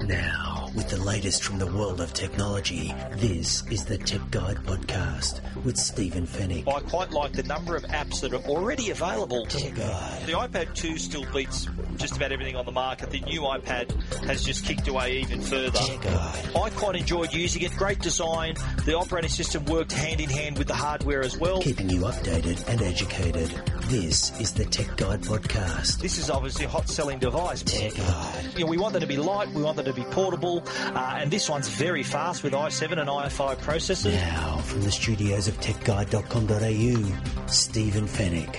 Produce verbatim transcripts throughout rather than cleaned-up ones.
Now, with the latest from the world of technology, this is the Tech Guide Podcast with Stephen Fennick. I quite like the number of apps that are already available. Tech Guide. The iPad two still beats just about everything on the market. The new iPad has just kicked away even further. Tech Guide. I quite enjoyed using it. Great design. The operating system worked hand in hand with the hardware as well. Keeping you updated and educated. This is the Tech Guide Podcast. This is obviously a hot-selling device. Tech Guide. You know, we want them to be light, we want them to be portable, uh, and this one's very fast with i seven and i five processors. Now, from the studios of tech guide dot com dot a u, Stephen Fennick.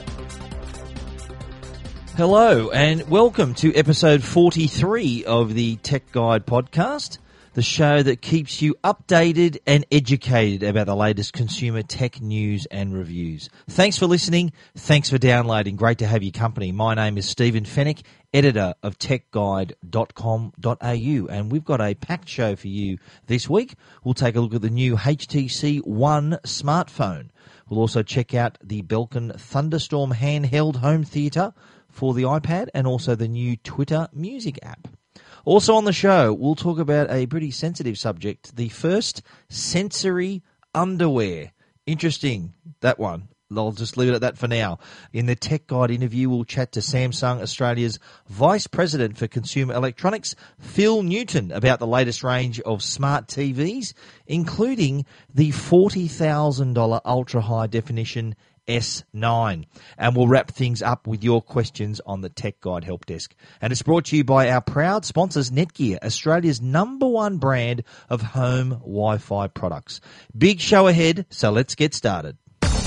Hello, and welcome to episode forty-three of the Tech Guide Podcast, the show that keeps you updated and educated about the latest consumer tech news and reviews. Thanks for listening. Thanks for downloading. Great to have your company. My name is Stephen Fennick, editor of tech guide dot com dot a u, and we've got a packed show for you this week. We'll take a look at the new H T C One smartphone. We'll also check out the Belkin Thunderstorm handheld home theater for the iPad and also the new Twitter music app. Also on the show, we'll talk about a pretty sensitive subject, the first sensory underwear. Interesting, that one. I'll just leave it at that for now. In the Tech Guide interview, we'll chat to Samsung Australia's Vice President for Consumer Electronics, Phil Newton, about the latest range of smart T Vs, including the forty thousand dollars ultra-high definition S nine. And we'll wrap things up with your questions on the Tech Guide Help Desk. And it's brought to you by our proud sponsors, Netgear, Australia's number one brand of home Wi-Fi products. Big show ahead, so let's get started.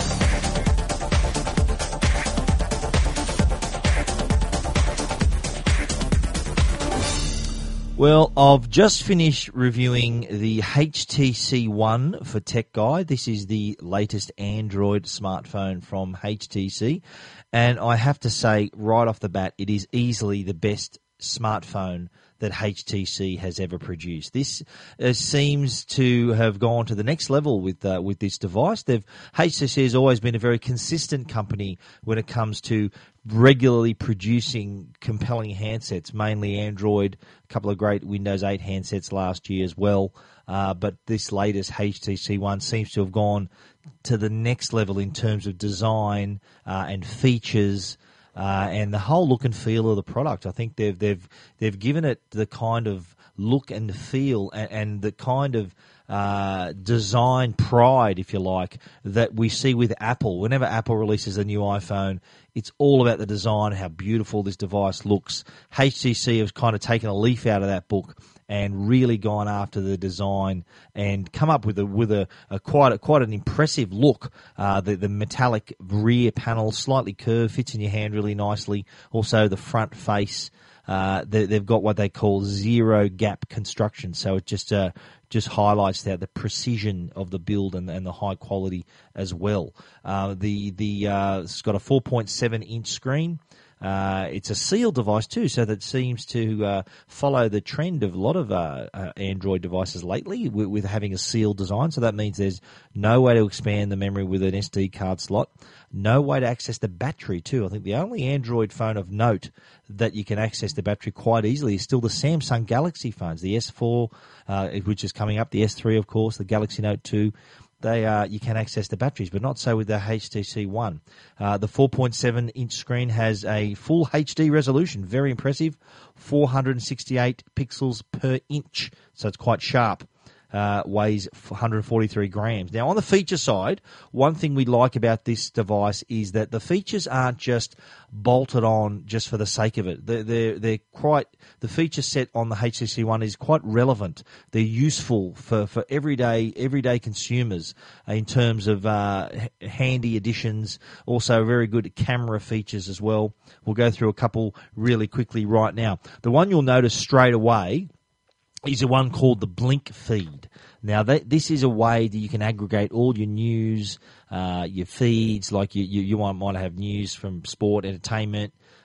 Well, I've just finished reviewing the H T C One for Tech Guide. This is the latest Android smartphone from H T C. And I have to say, right off the bat, it is easily the best smartphone that H T C has ever produced. This uh, seems to have gone to the next level with uh, with this device. They've H T C has always been a very consistent company when it comes to regularly producing compelling handsets, mainly Android, a couple of great Windows eight handsets last year as well. Uh, but this latest H T C One seems to have gone to the next level in terms of design uh, and features. Uh, and the whole look and feel of the product. I think they've they've they've given it the kind of look and feel and, and the kind of uh, design pride, if you like, that we see with Apple. Whenever Apple releases a new iPhone, it's all about the design, how beautiful this device looks. H T C has kind of taken a leaf out of that book and really gone after the design and come up with a with a, a quite a, quite an impressive look. Uh, the the metallic rear panel, slightly curved, fits in your hand really nicely. Also, the front face, uh, they, they've got what they call zero gap construction, so it just uh, just highlights that the precision of the build and, and the high quality as well. Uh, the the uh, it's got a four point seven inch screen. Uh, it's a sealed device too, so that seems to uh, follow the trend of a lot of uh, uh, Android devices lately with, with having a sealed design. So that means there's no way to expand the memory with an S D card slot, no way to access the battery too. I think the only Android phone of note that you can access the battery quite easily is still the Samsung Galaxy phones, the S four, uh, which is coming up, the S three of course, the Galaxy Note two. They uh, you can access the batteries, but not so with the H T C One. Uh, the four point seven inch screen has a full H D resolution, very impressive, four hundred sixty-eight pixels per inch, so it's quite sharp. Uh, weighs one hundred forty-three grams. Now, on the feature side, one thing we like about this device is that the features aren't just bolted on just for the sake of it. They're, they're, they're quite, the feature set on the H T C One is quite relevant. They're useful for, for everyday everyday consumers in terms of uh, handy additions, also very good camera features as well. We'll go through a couple really quickly right now. The one you'll notice straight away is a one called the Blink feed. Now, that, this is a way that you can aggregate all your news, uh, your feeds, like you, you, you might, might have news from sport, entertainment,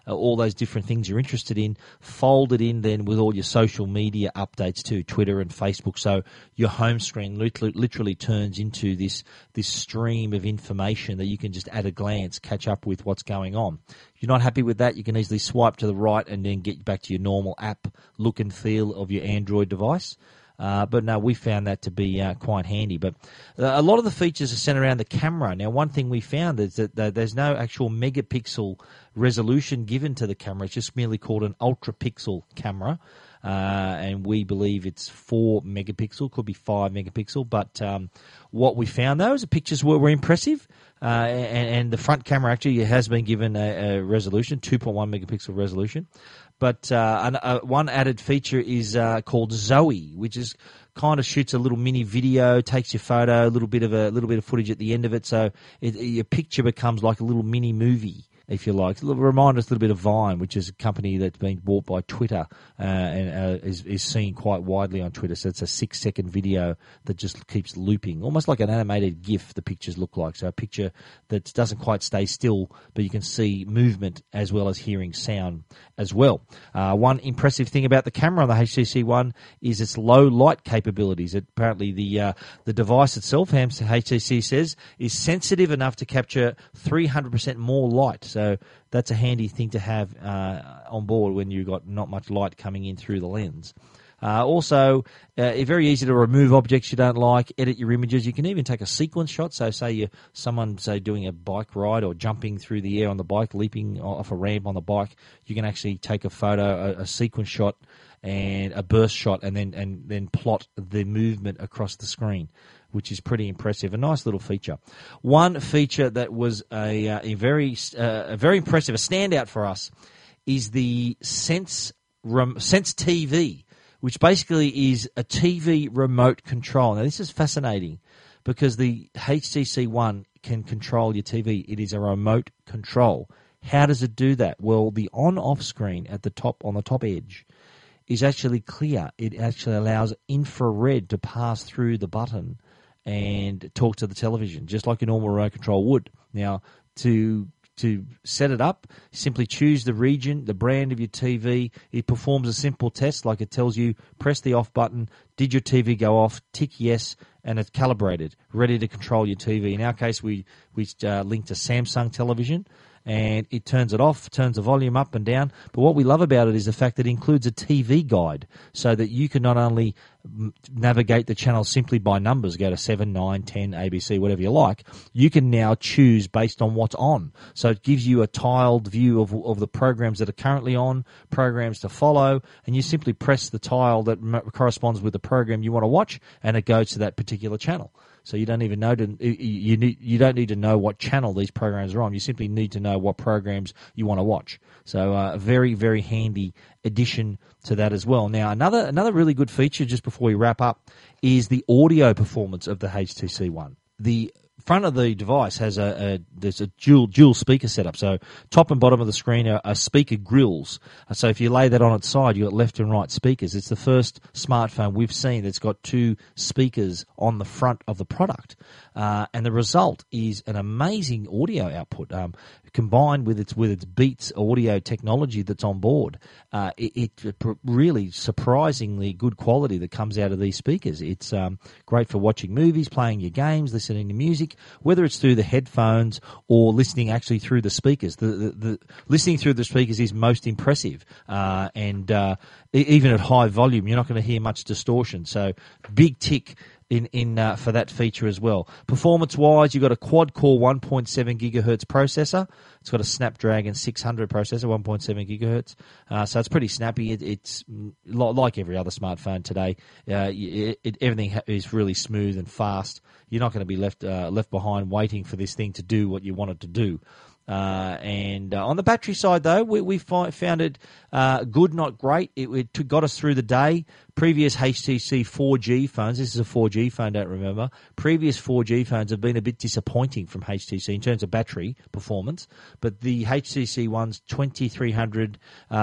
uh, all those different things you're interested in, folded in then with all your social media updates too, Twitter and Facebook. So your home screen literally, literally turns into this this stream of information that you can just at a glance catch up with what's going on. If you're not happy with that, you can easily swipe to the right and then get back to your normal app look and feel of your Android device. Uh, but no, we found that to be uh, quite handy. But uh, a lot of the features are centered around the camera. Now, one thing we found is that uh, there's no actual megapixel resolution given to the camera. It's just merely called an ultra-pixel camera. Uh, and we believe it's four megapixel, could be five megapixel. But um, what we found, though, is the pictures were, were impressive. Uh, and, and the front camera actually has been given a, a resolution, two point one megapixel resolution. But uh, an, uh, one added feature is uh, called Zoe, which is kind of shoots a little mini video, takes your photo, a little bit of a little bit of footage at the end of it, so it, your picture becomes like a little mini movie, if you like. Remind us a little bit of Vine, which is a company that's been bought by Twitter uh, and uh, is, is seen quite widely on Twitter. So it's a six-second video that just keeps looping, almost like an animated GIF, the pictures look like. So a picture that doesn't quite stay still, but you can see movement as well as hearing sound as well. Uh, one impressive thing about the camera on the H T C One is its low light capabilities. It, apparently the uh, the device itself, H T C says, is sensitive enough to capture three hundred percent more light. So that's a handy thing to have uh, on board when you've got not much light coming in through the lens. Uh, also, uh, it's very easy to remove objects you don't like, edit your images. You can even take a sequence shot. So say you someone, say, doing a bike ride or jumping through the air on the bike, leaping off a ramp on the bike. You can actually take a photo, a, a sequence shot, and a burst shot, and then and then plot the movement across the screen, which is pretty impressive. A nice little feature. One feature that was a, uh, a very uh, a very impressive, a standout for us, is the Sense rem, Sense T V, which basically is a T V remote control. Now, this is fascinating because the H T C One can control your T V. It is a remote control. How does it do that? Well, the on-off screen at the top, on the top edge, is actually clear. It actually allows infrared to pass through the button and talk to the television, just like a normal remote control would. Now, to to set it up, simply choose the region, the brand of your T V. It performs a simple test, like it tells you, press the off button, did your T V go off, tick yes, and it's calibrated, ready to control your T V. In our case, we, we uh, linked a Samsung television, and it turns it off, turns the volume up and down. But what we love about it is the fact that it includes a T V guide, so that you can not only navigate the channel simply by numbers, go to seven, nine, ten, A B C, whatever you like. You can now choose based on what's on. So it gives you a tiled view of, of the programs that are currently on, programs to follow, and you simply press the tile that corresponds with the program you want to watch, and it goes to that particular channel. So you don't even know to, you need, you don't need to know what channel these programs are on. You simply need to know what programs you want to watch. So uh, a very, very handy addition to that as well. Now, another another really good feature, just before we wrap up, is the audio performance of the H T C One. The front of the device has a, a there's a dual dual speaker setup. So top and bottom of the screen are, are speaker grills. So if you lay that on its side, you've got left and right speakers. It's the first smartphone we've seen that's got two speakers on the front of the product. Uh, and the result is an amazing audio output. Um, combined with its with its Beats audio technology that's on board, uh, it, it really surprisingly good quality that comes out of these speakers. It's um, great for watching movies, playing your games, listening to music, whether it's through the headphones or listening actually through the speakers. The, the, the listening through the speakers is most impressive, uh, and uh, even at high volume, you're not going to hear much distortion. So, big tick in in uh, for that feature as well. Performance-wise, you've got a quad-core one point seven gigahertz processor. It's got a Snapdragon six hundred processor, one point seven gigahertz. Uh, so it's pretty snappy. It, it's like every other smartphone today. Uh, it, it, everything is really smooth and fast. You're not going to be left uh, left behind waiting for this thing to do what you want it to do. Uh, and uh, on the battery side, though, we, we find, found it uh, good, not great. It, it got us through the day. Previous H T C four G phones, this is a four G phone, don't remember, previous four G phones have been a bit disappointing from H T C in terms of battery performance, but the H T C One's twenty-three hundred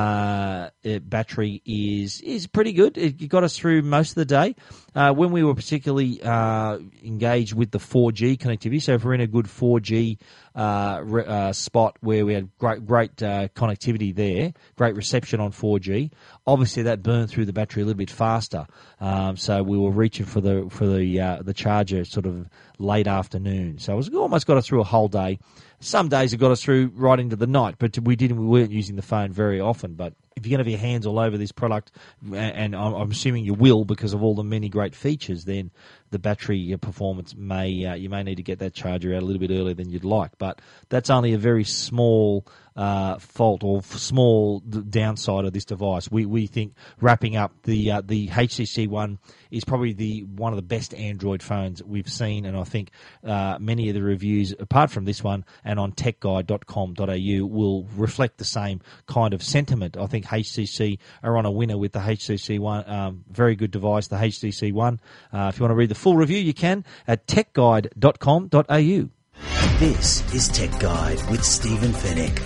uh, battery is is pretty good. It got us through most of the day. Uh, when we were particularly uh, engaged with the four G connectivity, so if we're in a good four G uh, re, uh, uh, spot where we had great great uh, connectivity there, great reception on four G. Obviously, that burned through the battery a little bit faster, um, so we were reaching for the for the uh, the charger sort of late afternoon. So it was almost got us through a whole day. Some days it got us through right into the night, but we didn't. We weren't using the phone very often. But if you're going to have your hands all over this product, and I'm assuming you will because of all the many great features, then the battery performance may uh, you may need to get that charger out a little bit earlier than you'd like. But that's only a very small uh, fault or small downside of this device. We we think wrapping up the uh, the H T C One is probably the one of the best Android phones we've seen, and I think uh, many of the reviews, apart from this one, and on tech guide dot com dot a u will reflect the same kind of sentiment. I think H T C are on a winner with the H T C One. Um, very good device, the H T C One. Uh, if you want to read the full review, you can at tech guide dot com dot a u. This is Tech Guide with Stephen Fennick.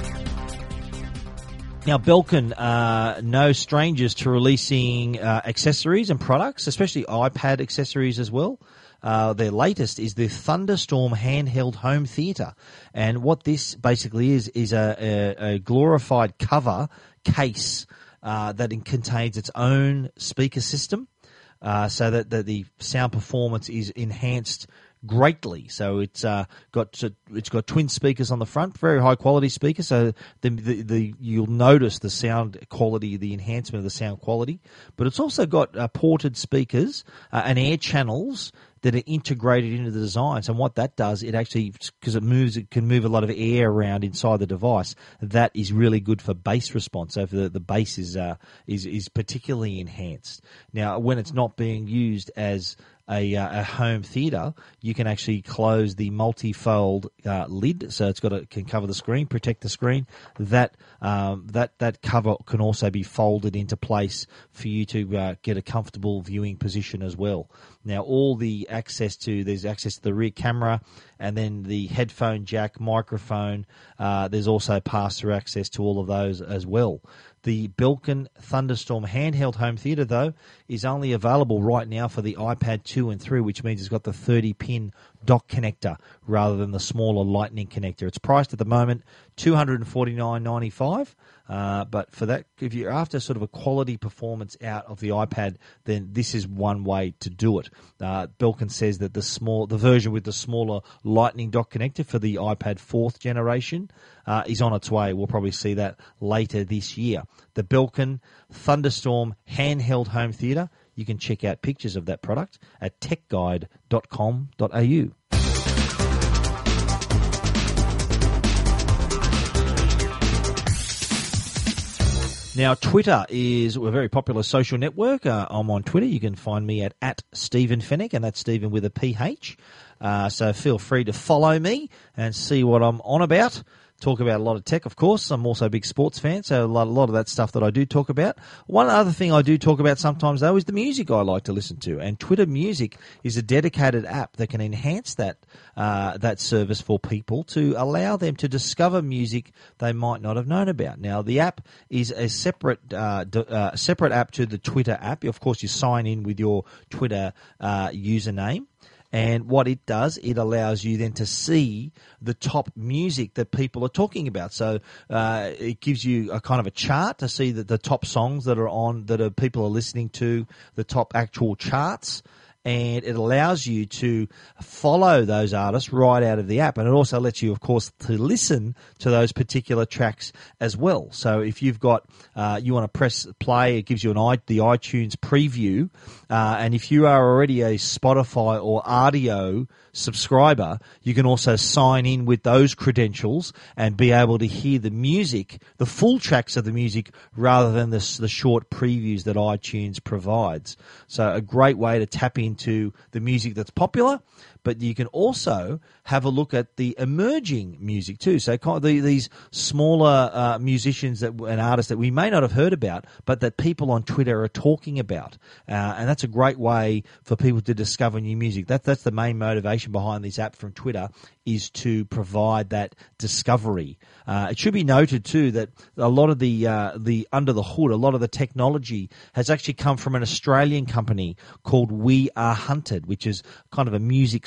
Now, Belkin are no strangers to releasing uh, accessories and products, especially iPad accessories as well. Uh, their latest is the Thunderstorm handheld home theater. And what this basically is, is a, a, a glorified cover case uh, that contains its own speaker system, uh, so that, that the sound performance is enhanced greatly. So it's uh, got it's got twin speakers on the front, very high quality speakers. So the, the the you'll notice the sound quality, the enhancement of the sound quality. But it's also got uh, ported speakers uh, and air channels that are integrated into the designs. And what that does, it actually, because it moves, it can move a lot of air around inside the device. That is really good for bass response. So for the, the bass is uh, is is particularly enhanced. Now, when it's not being used as A, uh, a home theater, you can actually close the multi-fold uh, lid, so it's got a, can cover the screen, protect the screen. That um, that that cover can also be folded into place for you to uh, get a comfortable viewing position as well. Now, all the access to there's access to the rear camera, and then the headphone jack, microphone. Uh, there's also pass-through access to all of those as well. The Belkin Thunderstorm handheld home theater, though, is only available right now for the iPad two and three, which means it's got the thirty pin dock connector rather than the smaller Lightning connector. It's priced at the moment two hundred forty-nine dollars and ninety-five cents, uh, but for that, if you're after sort of a quality performance out of the iPad, then this is one way to do it. Uh, Belkin says that the small, the version with the smaller Lightning dock connector for the iPad fourth generation uh, is on its way. We'll probably see that later this year. The Belkin Thunderstorm handheld home theater. You can check out pictures of that product at tech guide dot com dot a u. Now, Twitter is a very popular social network. Uh, I'm on Twitter. You can find me at, at Stephen Fennick, and that's Stephen with a P H. Uh, so feel free to follow me and see what I'm on about. Talk about a lot of tech, of course. I'm also a big sports fan, so a lot, a lot of that stuff that I do talk about. One other thing I do talk about sometimes, though, is the music I like to listen to. And Twitter Music is a dedicated app that can enhance that uh, that service for people to allow them to discover music they might not have known about. Now, the app is a separate uh, d- uh, separate app to the Twitter app. Of course, you sign in with your Twitter uh, username. And what it does, it allows you then to see the top music that people are talking about. So uh, it gives you a kind of a chart to see that the top songs that are on, that are people are listening to, the top actual charts. And it allows you to follow those artists right out of the app. And it also lets you, of course, to listen to those particular tracks as well. So if you've got, uh, you want to press play, it gives you an i the iTunes preview. Uh, and if you are already a Spotify or Rdio subscriber, you can also sign in with those credentials and be able to hear the music, the full tracks of the music, rather than the, the short previews that iTunes provides. So a great way to tap into the music that's popular, but you can also have a look at the emerging music too. So the, these smaller uh, musicians that and artists that we may not have heard about, but that people on Twitter are talking about, uh, and that's a great way for people to discover new music. That that's the main motivation behind this app from Twitter, is to provide that discovery. Uh, it should be noted too that a lot of the uh, the under the hood, a lot of the technology has actually come from an Australian company called We Are Hunted, which is kind of a music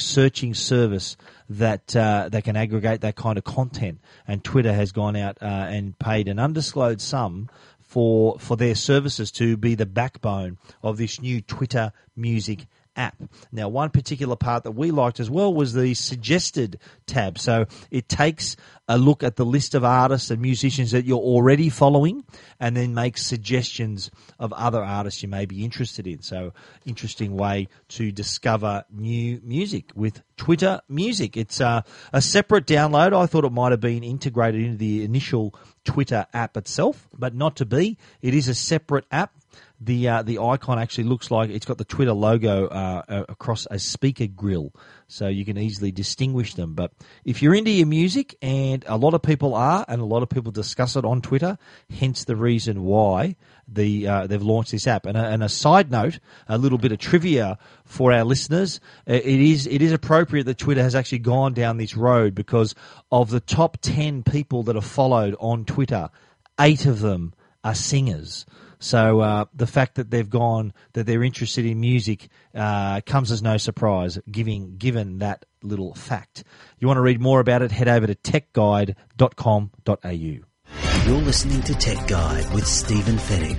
searching service that uh, that can aggregate that kind of content. And Twitter has gone out uh, and paid an undisclosed sum for for their services to be the backbone of this new Twitter Music app. Now, one particular part that we liked as well was the suggested tab. So it takes a look at the list of artists and musicians that you're already following and then makes suggestions of other artists you may be interested in. So interesting way to discover new music with Twitter Music. It's uh, a separate download. I thought it might have been integrated into the initial Twitter app itself, but not to be. It is a separate app. The uh, the icon actually looks like it's got the Twitter logo uh, across a speaker grill, so you can easily distinguish them. But if you're into your music, and a lot of people are, and a lot of people discuss it on Twitter, hence the reason why the uh, they've launched this app. And a, and a side note, a little bit of trivia for our listeners: it is it is appropriate that Twitter has actually gone down this road, because of the top ten people that are followed on Twitter, eight of them are singers. So uh, the fact that they've gone, that they're interested in music, uh, comes as no surprise, giving, given that little fact. You want to read more about it, head over to tech guide dot com dot a u. You're listening to Tech Guide with Stephen Fennick.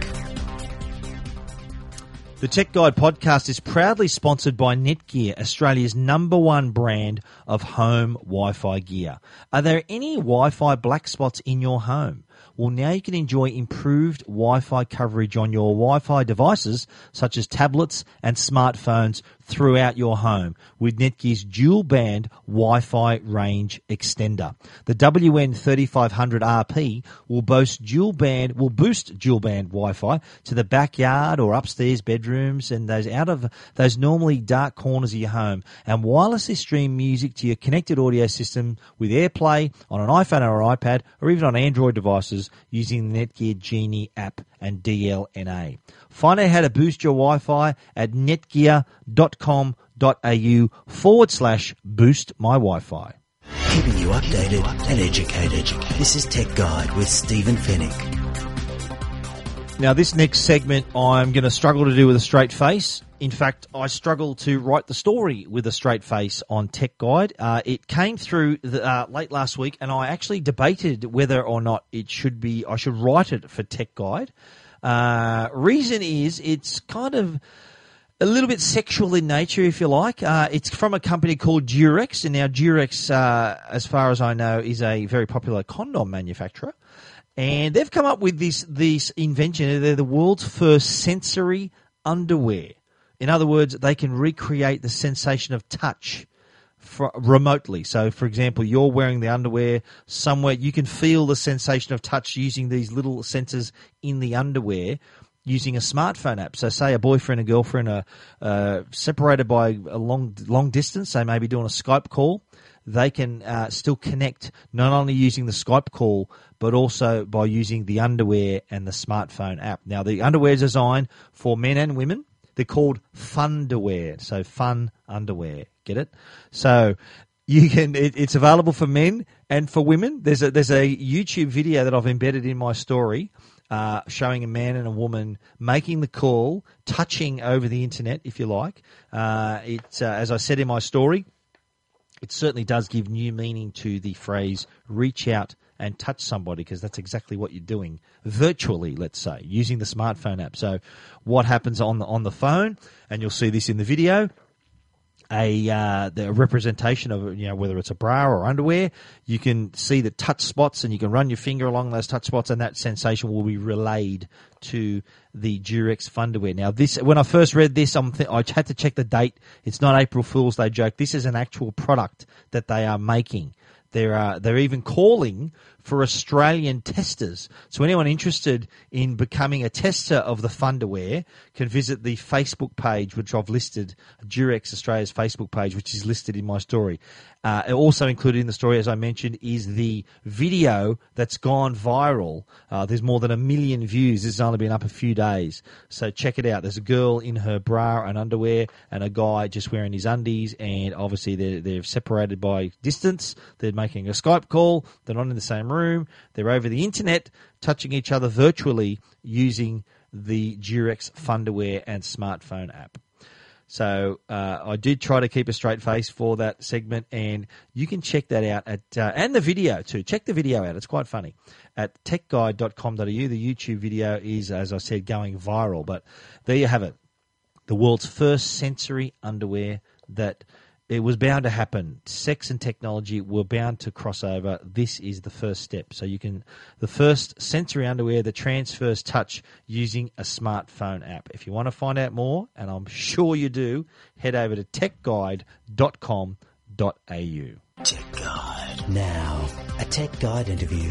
The Tech Guide podcast is proudly sponsored by Netgear, Australia's number one brand of home Wi-Fi gear. Are there any Wi-Fi black spots in your home? Well, now you can enjoy improved Wi-Fi coverage on your Wi-Fi devices, such as tablets and smartphones, throughout your home with Netgear's dual-band Wi-Fi range extender. The W N thirty-five hundred R P will boast dual-band, will boost dual-band Wi-Fi to the backyard or upstairs bedrooms and those out of those normally dark corners of your home, and wirelessly stream music to your connected audio system with AirPlay on an iPhone or an iPad, or even on Android devices using the Netgear Genie app and D L N A. Find out how to boost your Wi-Fi at netgear dot com dot a u forward slash boost my Wi-Fi. Keeping you updated and educated. This is Tech Guide with Stephen Fennick. Now, this next segment I'm going to struggle to do with a straight face. In fact, I struggle to write the story with a straight face on Tech Guide. Uh, it came through the, uh, late last week, and I actually debated whether or not it should be. I should write it for Tech Guide. Uh, reason is it's kind of a little bit sexual in nature, if you like. Uh, it's from a company called Durex, and now Durex, uh, as far as I know, is a very popular condom manufacturer. And they've come up with this this invention. They're the world's first sensory underwear. In other words, they can recreate the sensation of touch for, remotely. So, for example, you're wearing the underwear somewhere. You can feel the sensation of touch using these little sensors in the underwear using a smartphone app. So, say a boyfriend and girlfriend are uh, separated by a long, long distance. They may be doing a Skype call. They can uh, still connect not only using the Skype call, but also by using the underwear and the smartphone app. Now, the underwear is designed for men and women. They're called Funderwear, so fun underwear. Get it? So you can. It, it's available for men and for women. There's a there's a YouTube video that I've embedded in my story, uh, showing a man and a woman making the call, touching over the internet, if you like. Uh, it, uh, as I said in my story, it certainly does give new meaning to the phrase "reach out and touch somebody," because that's exactly what you're doing virtually, let's say, using the smartphone app. So what happens on the on the phone, and you'll see this in the video, a uh, the representation of, you know, whether it's a bra or underwear, you can see the touch spots and you can run your finger along those touch spots, and that sensation will be relayed to the Durex Funderwear. Now, this, when I first read this, I'm th- I had to check the date. It's not April Fool's Day joke. This is an actual product that they are making. They're, uh, they're even calling for Australian testers. So anyone interested in becoming a tester of the Funderwear can visit the Facebook page, which I've listed, Durex Australia's Facebook page, which is listed in my story. Uh, also included in the story, as I mentioned, is the video that's gone viral. Uh, there's more than a million views. This has only been up a few days. So check it out. There's a girl in her bra and underwear and a guy just wearing his undies, and obviously they're, they're separated by distance. They're making a Skype call. They're not in the same room. They're over the internet, touching each other virtually using the Durex Funderwear and smartphone app. So uh, I did try to keep a straight face for that segment, and you can check that out at uh, and the video too. Check the video out; it's quite funny at tech guide dot com dot a u. The YouTube video is, as I said, going viral. But there you have it, the world's first sensory underwear that. It was bound to happen. Sex and technology were bound to cross over. This is the first step. So you can, the first sensory underwear that transfers touch using a smartphone app. If you want to find out more, and I'm sure you do, head over to tech guide dot com dot a u. Tech Guide. Now, a Tech Guide interview.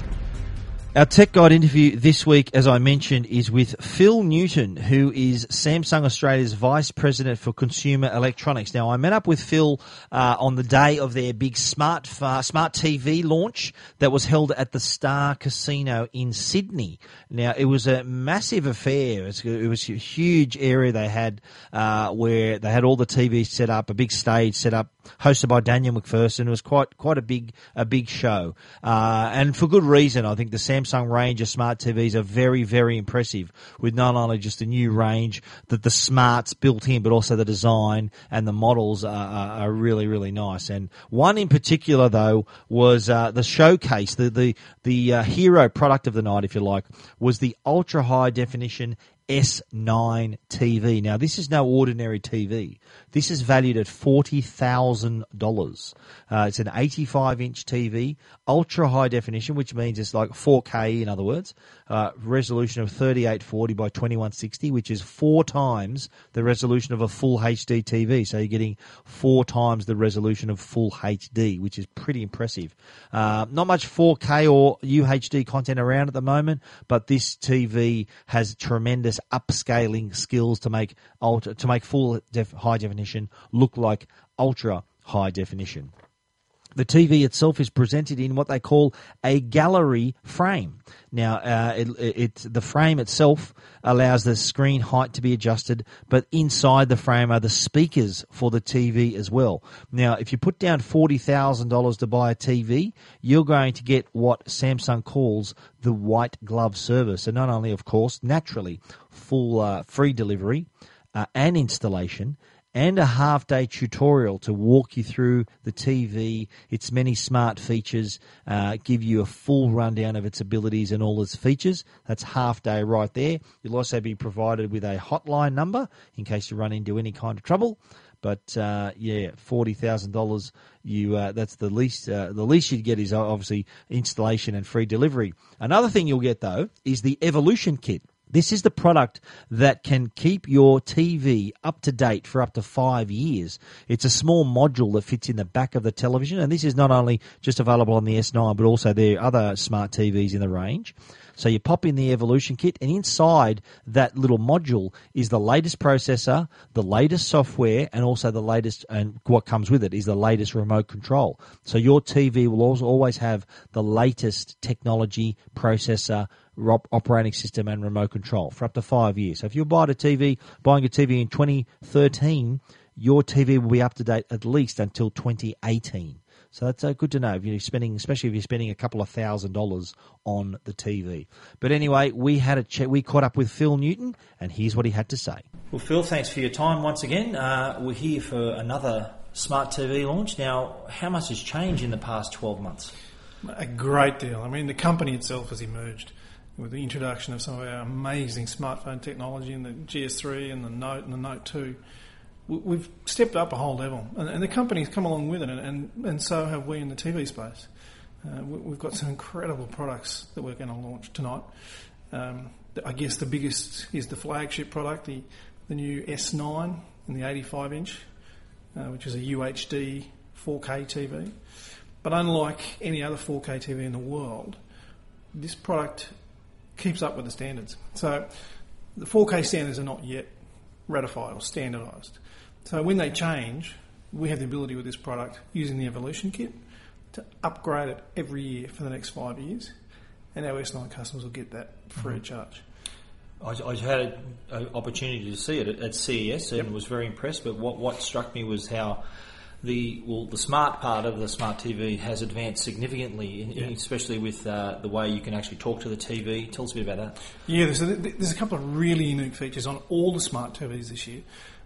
Our Tech Guide interview this week, as I mentioned, is with Phil Newton, who is Samsung Australia's Vice President for Consumer Electronics. Now, I met up with Phil uh, on the day of their big smart uh, smart T V launch that was held at the Star Casino in Sydney. Now, it was a massive affair. It was, it was a huge area they had uh, where they had all the T Vs set up, a big stage set up, hosted by Daniel McPherson. It was quite quite a big a big show, uh, and for good reason. I think the Samsung range of smart T Vs are very very impressive, with not only just the new range that the smarts built in, but also the design and the models are, are, are really really nice. And one in particular though was uh, the showcase, the the the uh, hero product of the night, if you like, was the ultra high definition S nine T V. Now, this is no ordinary T V. This is valued at forty thousand dollars. Uh, it's an eighty-five inch T V, ultra high definition, which means it's like four K, in other words, uh, resolution of thirty-eight forty by twenty-one sixty, which is four times the resolution of a full H D T V. So you're getting four times the resolution of full H D, which is pretty impressive. Uh, not much four K or U H D content around at the moment, but this T V has tremendous upscaling skills to make ultra, to make full def, high definition look like ultra high definition. The T V itself is presented in what they call a gallery frame. Now, uh, it, it, the frame itself allows the screen height to be adjusted, but inside the frame are the speakers for the T V as well. Now, if you put down forty thousand dollars to buy a T V, you're going to get what Samsung calls the white glove service. So not only, of course, naturally, full uh, free delivery uh, and installation, and a half-day tutorial to walk you through the T V, its many smart features, uh, give you a full rundown of its abilities and all its features. That's half-day right there. You'll also be provided with a hotline number in case you run into any kind of trouble. But uh, yeah, forty thousand dollars. You uh, that's the least. Uh, the least you'd get is obviously installation and free delivery. Another thing you'll get though is the Evolution Kit. This is the product that can keep your T V up to date for up to five years. It's a small module that fits in the back of the television, and this is not only just available on the S nine, but also there are other smart T Vs in the range. So you pop in the Evolution Kit, and inside that little module is the latest processor, the latest software, and also the latest, and what comes with it is the latest remote control. So your T V will also always have the latest technology, processor, operating system, and remote control for up to five years. So if you're buying a T V, buying a T V in twenty thirteen, your T V will be up to date at least until twenty eighteen. So that's uh, good to know if you're spending, especially if you're spending a couple of thousand dollars on the T V. But anyway, we had a check. We caught up with Phil Newton, and here's what he had to say. Well, Phil, thanks for your time once again. Uh, we're here for another smart T V launch. Now, how much has changed in the past twelve months? A great deal. I mean, the company itself has emerged with the introduction of some of our amazing smartphone technology in the G S three and the Note and the Note two. We've stepped up a whole level, and, and the company's come along with it, and, and, and so have we in the T V space. Uh, we, we've got some incredible products that we're going to launch tonight. Um, I guess the biggest is the flagship product, the, the new S nine and the eighty-five inch, uh, which is a U H D four K T V. But unlike any other four K T V in the world, this product keeps up with the standards. So the four K standards are not yet ratified or standardised. So when they change, we have the ability with this product, using the Evolution Kit, to upgrade it every year for the next five years, and our S nine customers will get that free of charge. I, I had an opportunity to see it at, at C E S and yep. was very impressed, but what, what struck me was how the well the smart part of the smart T V has advanced significantly, in, yeah. especially with uh, the way you can actually talk to the T V. Tell us a bit about that. Yeah, there's a, there's a couple of really unique features on all the smart T Vs this year.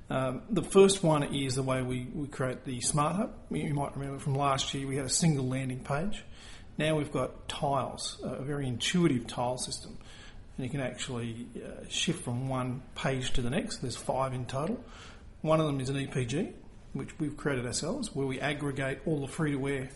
Um, the first one is the way we, we create the Smart Hub. You might remember from last year we had a single landing page. Now we've got tiles, a very intuitive tile system. And you can actually uh, shift from one page to the next. There's five in total. One of them is an E P G, which we've created ourselves, where we aggregate all the free-to-air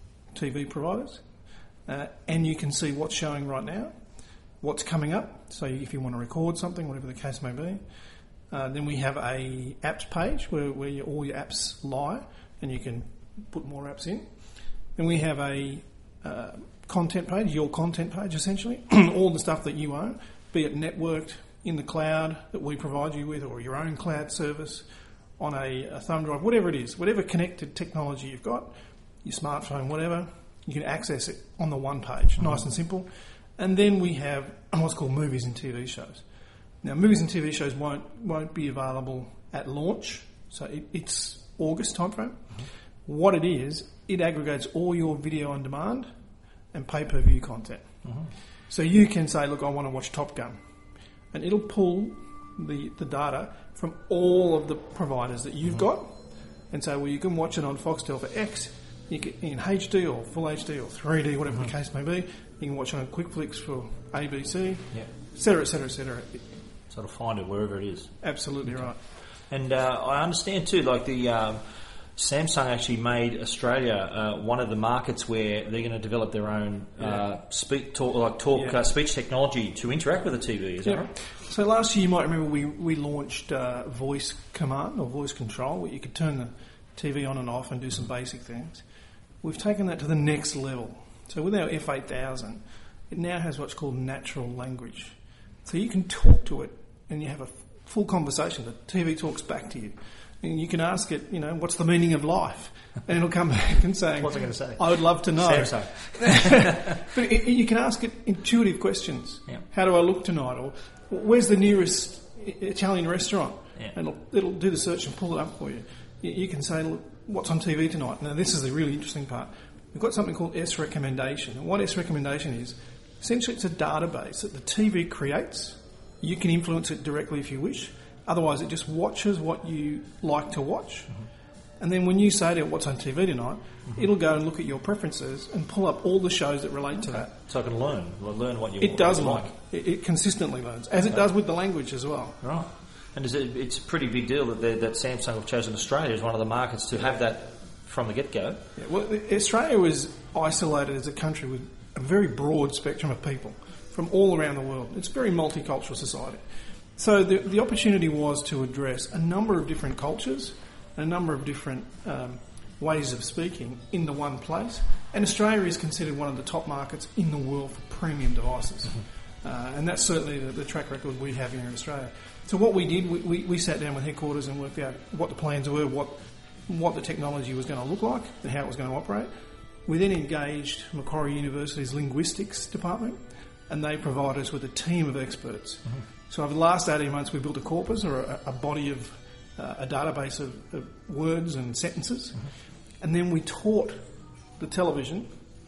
T V providers. Uh, and you can see what's showing right now, what's coming up. So if you want to record something, whatever the case may be. Uh, then we have a apps page where, where your, all your apps lie, and you can put more apps in. Then we have a uh, content page, your content page essentially, all the stuff that you own, be it networked in the cloud that we provide you with, or your own cloud service on a, a thumb drive, whatever it is, whatever connected technology you've got, your smartphone, whatever, you can access it on the one page, mm-hmm. nice and simple. And then we have what's called movies and T V shows. Now, movies and T V shows won't won't be available at launch, so it, it's August timeframe. Mm-hmm. What it is, it aggregates all your video on demand and pay-per-view content. Mm-hmm. So you can say, look, I want to watch Top Gun, and it'll pull the, the data from all of the providers that you've mm-hmm. got, and say, well, you can watch it on Foxtel for X, you can, in H D or Full H D or three D, whatever mm-hmm. the case may be. You can watch it on QuickFlix for A B C, yeah. et cetera, et cetera, et cetera. Sort of find it wherever it is. Absolutely okay. right. And uh, I understand too, like the um, Samsung actually made Australia uh, one of the markets where they're going to develop their own yeah. uh, speak, talk, like talk, yeah. uh, speech technology to interact with the T V. Is yeah. that right? So last year, you might remember we we launched uh, voice command or voice control, where you could turn the T V on and off and do some basic things. We've taken that to the next level. So with our F eight thousand, it now has what's called natural language. So you can talk to it and you have a full conversation. The T V talks back to you. And you can ask it, you know, what's the meaning of life? And it'll come back and say, what's it going to say? I would love to know. Samsung. But it, you can ask it intuitive questions. Yeah. How do I look tonight? Or where's the nearest Italian restaurant? Yeah. And it'll, it'll do the search and pull it up for you. You, you can say, look, what's on T V tonight? Now, this is the really interesting part. We've got something called S Recommendation. And what S Recommendation is, essentially it's a database that the T V creates. You can influence it directly if you wish. Otherwise, it just watches what you like to watch. Mm-hmm. And then when you say to it, what's on T V tonight, mm-hmm. it'll go and look at your preferences and pull up all the shows that relate okay. to that. So I can learn, learn what you It does like. It, it consistently learns, as okay. it does with the language as well. Right. And is it, it's a pretty big deal that, that Samsung have chosen Australia as one of the markets to have that from the get-go. Yeah, well, Australia was isolated as a country with a very broad spectrum of people from all around the world. It's a very multicultural society. So the, the opportunity was to address a number of different cultures, a number of different um, ways of speaking in the one place. And Australia is considered one of the top markets in the world for premium devices. Mm-hmm. Uh, and that's certainly the, the track record we have here in Australia. So what we did, we, we, we sat down with headquarters and worked out what the plans were, what what the technology was going to look like and how it was going to operate. We then engaged Macquarie University's linguistics department, and they provided us with a team of experts. Mm-hmm. So over the last eighteen months, we built a corpus, or a, a body of uh, a database of, of words and sentences, mm-hmm. and then we taught the television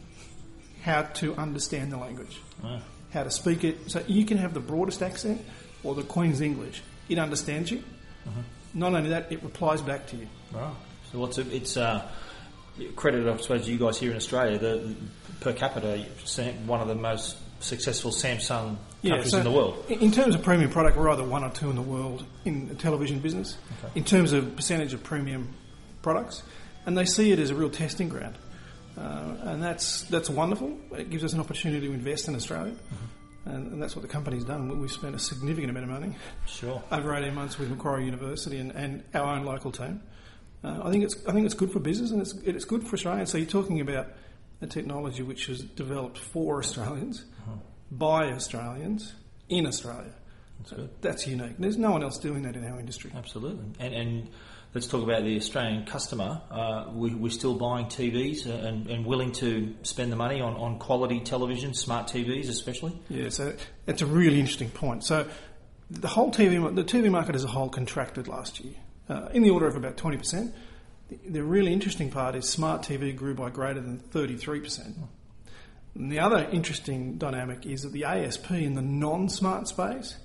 how to understand the language, wow. how to speak it. So you can have the broadest accent or the Queen's English. It understands you. Mm-hmm. Not only that, it replies back to you. Right. So what's it, it's uh, credited, I suppose, you guys here in Australia, the, the per capita, one of the most successful Samsung countries yeah, so in the world. In terms of premium product, we're either one or two in the world in the television business. Okay. In terms of percentage of premium products, and they see it as a real testing ground, uh, and that's that's wonderful. It gives us an opportunity to invest in Australia. Mm-hmm. And, and that's what the company's done. We've spent a significant amount of money, sure, over eighteen months with Macquarie University and, and our own local team. Uh, I think it's I think it's good for business and it's it's good for Australians. So you're talking about a technology which was developed for Australians, uh-huh. by Australians in Australia. That's good. That's unique. There's no one else doing that in our industry. Absolutely. And, and let's talk about the Australian customer. Uh, we, we're still buying T Vs and, and willing to spend the money on, on quality television, smart T Vs especially. Yeah, so that's a really interesting point. So the whole T V, the T V market as a whole contracted last year, uh, in the order of about twenty percent. The, the really interesting part is smart T V grew by greater than thirty-three percent. And the other interesting dynamic is that the A S P in the non-smart space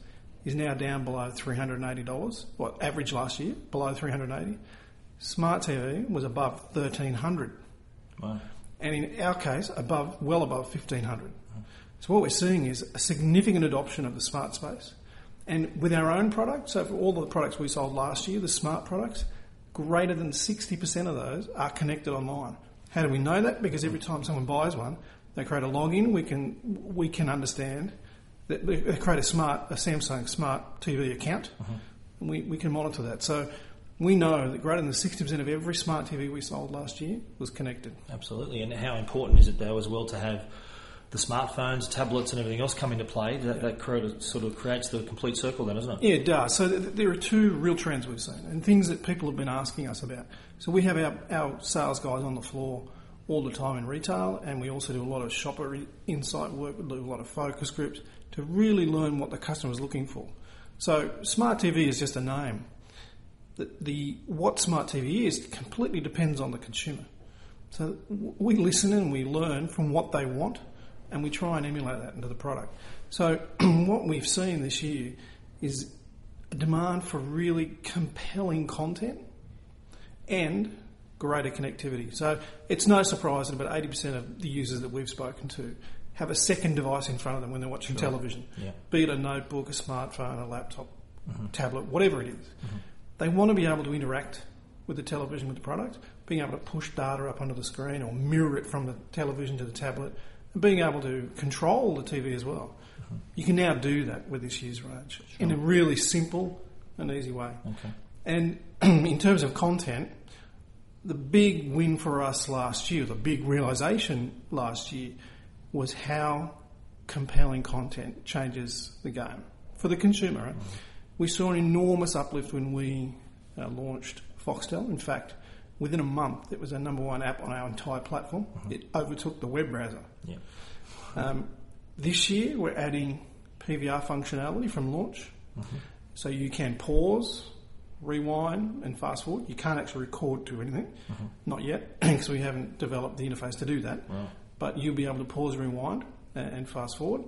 is now down below three hundred eighty dollars. What, average last year, below three hundred eighty dollars. Smart T V was above thirteen hundred dollars. Wow. And in our case, above, well above fifteen hundred dollars. So what we're seeing is a significant adoption of the smart space. And with our own product, so for all the products we sold last year, the smart products, greater than sixty percent of those are connected online. How do we know that? Because every time someone buys one, they create a login, we can we can understand that they create a smart, a Samsung Smart T V account, uh-huh. and we, we can monitor that. So we know that greater than sixty percent of every smart T V we sold last year was connected. Absolutely. And how important is it, though, as well, to have the smartphones, tablets and everything else come into play? That, that create, sort of creates the complete circle then, doesn't it? Yeah, it does. So th- there are two real trends we've seen and things that people have been asking us about. So we have our, our sales guys on the floor all the time in retail, and we also do a lot of shopper insight work. We do a lot of focus groups to really learn what the customer is looking for. So Smart T V is just a name. The, the what Smart T V is completely depends on the consumer. So w- we listen and we learn from what they want, and we try and emulate that into the product. So what we've seen this year is a demand for really compelling content and greater connectivity. So it's no surprise that about eighty percent of the users that we've spoken to have a second device in front of them when they're watching Sure. television, Yeah. be it a notebook, a smartphone, a laptop, Mm-hmm. tablet, whatever it is. Mm-hmm. They want to be able to interact with the television, with the product, being able to push data up onto the screen or mirror it from the television to the tablet, and being able to control the T V as well. Mm-hmm. You can now do that with this year's range Sure. in a really simple and easy way. Okay. And in terms of content, the big win for us last year, the big realisation last year, was how compelling content changes the game for the consumer. Right? Mm-hmm. We saw an enormous uplift when we uh, launched Foxtel. In fact, within a month, it was our number one app on our entire platform. Mm-hmm. It overtook the web browser. Yeah. Um, this year, we're adding P V R functionality from launch. Mm-hmm. So you can pause, rewind and fast forward. You can't actually record to anything, Mm-hmm. not yet, because we haven't developed the interface to do that. Wow. But you'll be able to pause, rewind and, and fast forward.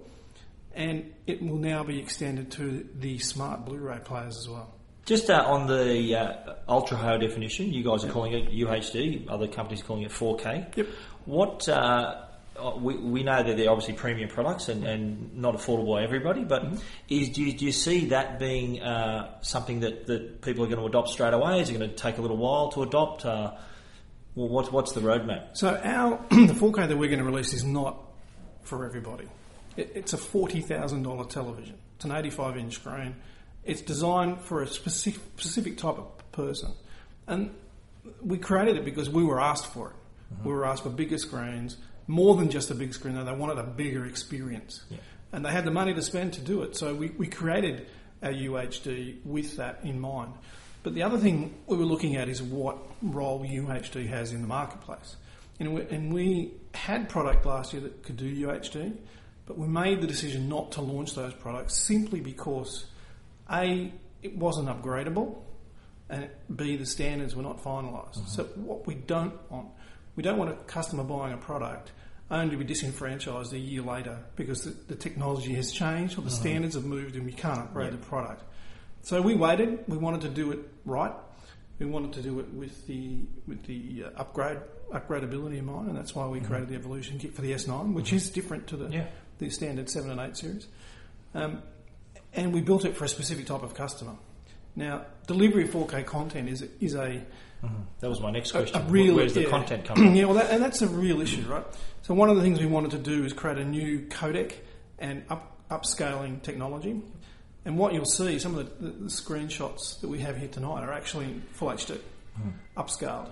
And it will now be extended to the smart Blu-ray players as well. Just uh, on the uh, ultra high definition, you guys are calling it U H D, other companies are calling it four K. Yep. What uh, we we know that they're obviously premium products and, and not affordable by everybody, but mm-hmm. is do you, do you see that being uh, something that, that people are going to adopt straight away? Is it going to take a little while to adopt? Uh, well, what's what's the roadmap? So our the four K that we're going to release is not for everybody. It, it's a forty thousand dollars television. It's an eighty-five inch screen. It's designed for a specific, specific type of person. And we created it because we were asked for it. Mm-hmm. We were asked for bigger screens, more than just a big screen, though. They wanted a bigger experience. Yeah. And they had the money to spend to do it. So we, we created our U H D with that in mind. But the other thing we were looking at is what role U H D has in the marketplace. And we, and we had product last year that could do U H D, but we made the decision not to launch those products simply because A, it wasn't upgradable, and B, the standards were not finalised. Mm-hmm. So what we don't want, we don't want a customer buying a product only to be disenfranchised a year later because the, the technology has changed or the mm-hmm. standards have moved and we can't upgrade yep. the product. So we waited. We wanted to do it right. We wanted to do it with the with the uh, upgrade upgradability in mind, and that's why we mm-hmm. created the Evolution kit for the S nine, which mm-hmm. is different to the yeah. the standard seven and eight series. Um, and we built it for a specific type of customer. Now, delivery of four K content is is a mm-hmm. that was my next question. A, a real, Where's the yeah. content coming from? Yeah, well, that, and that's a real issue, right? So one of the things we wanted to do is create a new codec and up, upscaling technology. And what you'll see, some of the, the, the screenshots that we have here tonight are actually full H D, mm. upscaled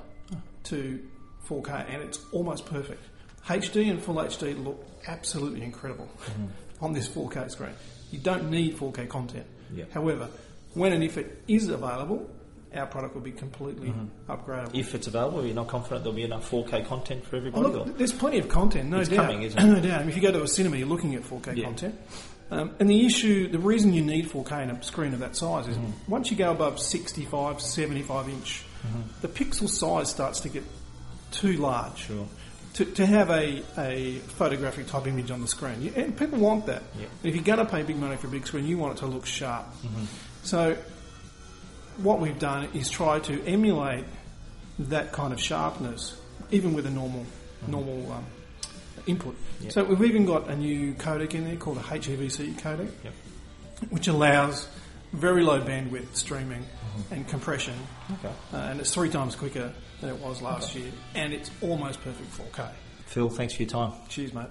to four K, and it's almost perfect. H D and full H D look absolutely incredible mm-hmm. on this four K screen. You don't need four K content. Yep. However, when and if it is available, our product will be completely mm-hmm. upgradable. If it's available, you're not confident there'll be enough four K content for everybody? Oh, look, there's plenty of content, no it's doubt. Coming, isn't it? No doubt. If you go to a cinema, you're looking at four K yeah. content. Um, and the issue, the reason you need four K in a screen of that size is mm-hmm. once you go above sixty-five, seventy-five inch, mm-hmm. the pixel size starts to get too large. Sure. to, to have a, a photographic type image on the screen. You, and people want that. Yeah. If you're going to pay big money for a big screen, you want it to look sharp. Mm-hmm. So what we've done is try to emulate that kind of sharpness, even with a normal mm-hmm. normal um, input. Yep. So we've even got a new codec in there called a H E V C codec, yep. which allows very low bandwidth streaming mm-hmm. and compression. Okay. Uh, and it's three times quicker than it was last okay. year, and it's almost perfect four K. Phil, thanks for your time. Cheers, mate.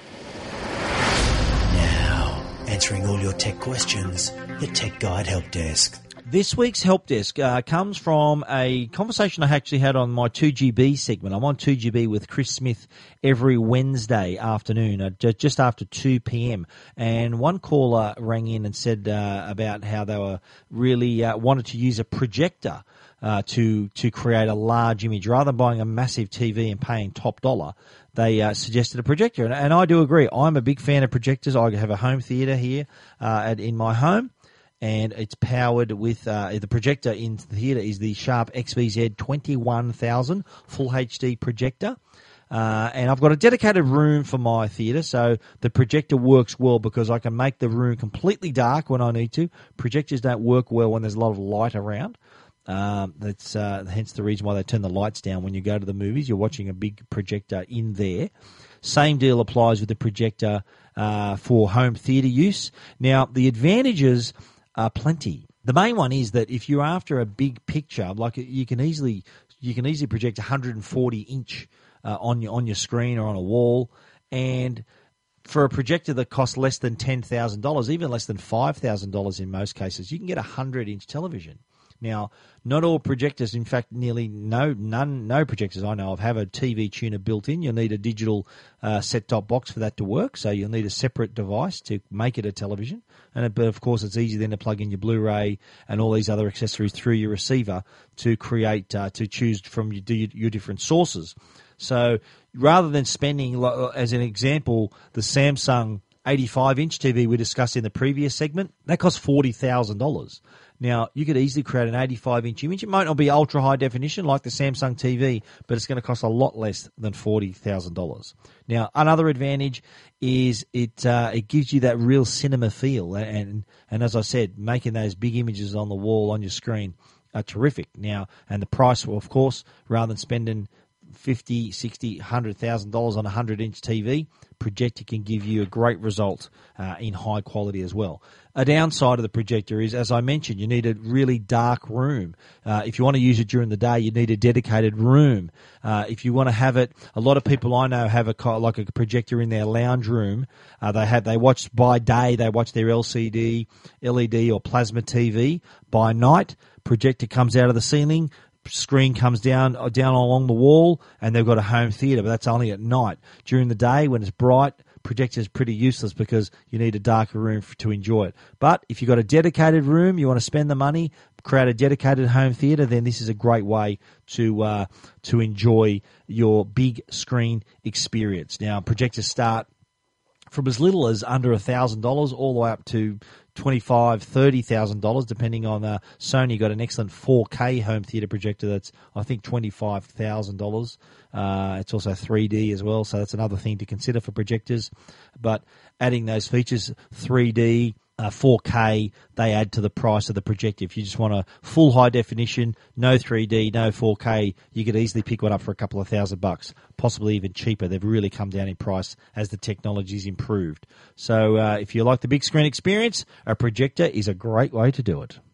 Now, answering all your tech questions, the Tech Guide Help Desk. This week's help desk uh, comes from a conversation I actually had on my two G B segment. I'm on two G B with Chris Smith every Wednesday afternoon, uh, just after two p.m. And one caller rang in and said uh, about how they were really uh, wanted to use a projector uh, to to create a large image. Rather than buying a massive T V and paying top dollar, they uh, suggested a projector. And, and I do agree. I'm a big fan of projectors. I have a home theatre here uh, at, in my home. And it's powered with uh, the projector in the theatre is the Sharp X V Z twenty-one thousand full H D projector. Uh, and I've got a dedicated room for my theatre, so the projector works well because I can make the room completely dark when I need to. Projectors don't work well when there's a lot of light around. Um, that's uh, hence the reason why they turn the lights down when you go to the movies. You're watching a big projector in there. Same deal applies with the projector uh, for home theatre use. Now, the advantages are plenty. The main one is that if you're after a big picture, like you can easily you can easily project one hundred forty inch uh, on your on your screen or on a wall, and for a projector that costs less than ten thousand dollars, even less than five thousand dollars in most cases, you can get a hundred inch television. Now, not all projectors, in fact, nearly no, none, no projectors I know of have a T V tuner built in. You'll need a digital uh, set-top box for that to work, so you'll need a separate device to make it a television. And it, but of course, it's easy then to plug in your Blu-ray and all these other accessories through your receiver to create, uh, to choose from your, your different sources. So rather than spending, as an example, the Samsung eighty-five inch T V we discussed in the previous segment, that costs forty thousand dollars. Now, you could easily create an eighty-five inch image. It might not be ultra high definition like the Samsung T V, but it's going to cost a lot less than forty thousand dollars. Now, another advantage is it uh, it gives you that real cinema feel. And, and as I said, making those big images on the wall, on your screen, are terrific. Now, and the price, well, of course, rather than spending fifty, sixty, one hundred thousand dollars on a one hundred inch T V, projector can give you a great result uh, in high quality as well. A downside of the projector is, as I mentioned, you need a really dark room. Uh, if you want to use it during the day, you need a dedicated room. Uh, if you want to have it, a lot of people I know have a like a projector in their lounge room. Uh, they have they watch by day, they watch their L C D, L E D, or plasma T V. By night, projector comes out of the ceiling. Screen comes down down along the wall, and they've got a home theatre, but that's only at night. During the day, when it's bright, projector is pretty useless because you need a darker room for, to enjoy it. But if you've got a dedicated room, you want to spend the money, create a dedicated home theatre, then this is a great way to uh, to enjoy your big screen experience. Now, projectors start from as little as under one thousand dollars all the way up to twenty-five thousand dollars, thirty thousand dollars, depending on uh, Sony. Got an excellent four K home theatre projector that's, I think, twenty-five thousand dollars. Uh, it's also three D as well, so that's another thing to consider for projectors. But adding those features, three D, uh, four K, they add to the price of the projector. If you just want a full high definition, no three D, no four K, you could easily pick one up for a couple of thousand bucks, possibly even cheaper. They've really come down in price as the technology's improved. So uh, if you like the big screen experience, a projector is a great way to do it.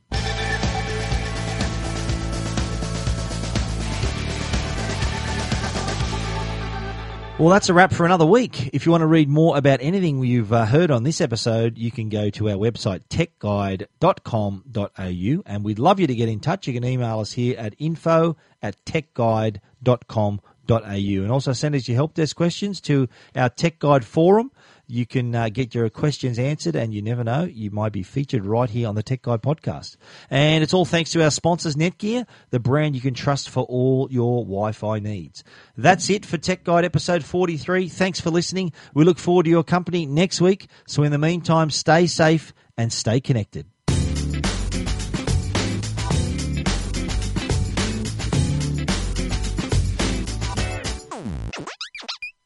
Well, that's a wrap for another week. If you want to read more about anything you've uh, heard on this episode, you can go to our website, tech guide dot com dot a u, and we'd love you to get in touch. You can email us here at info at tech guide dot com dot a u, and also send us your help desk questions to our Tech Guide forum. You can uh, get your questions answered, and you never know, you might be featured right here on the Tech Guide podcast. And it's all thanks to our sponsors, Netgear, the brand you can trust for all your Wi-Fi needs. That's it for Tech Guide episode forty-three. Thanks for listening. We look forward to your company next week. So in the meantime, stay safe and stay connected.